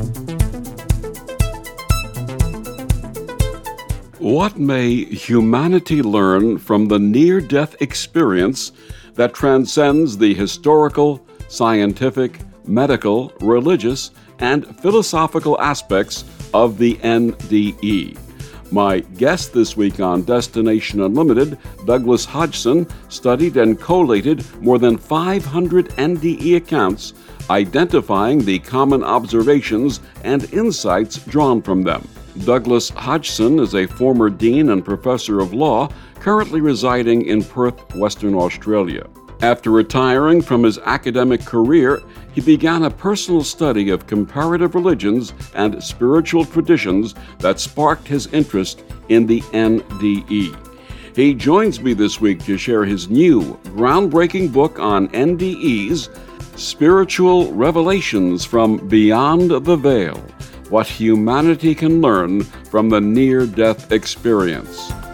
What may humanity learn from the near-death experience that transcends the historical, scientific, medical, religious, and philosophical aspects of the NDE? My guest this week on Destination Unlimited, Douglas Hodgson, studied and collated more than 500 NDE accounts, identifying the common observations and insights drawn from them. Douglas Hodgson is a former dean and professor of law, currently residing in Perth, Western Australia. After retiring from his academic career, he began a personal study of comparative religions and spiritual traditions that sparked his interest in the NDE. He joins me this week to share his new, groundbreaking book on NDEs, Spiritual Revelations from Beyond the Veil: What Humanity Can Learn from the Near-Death Experience.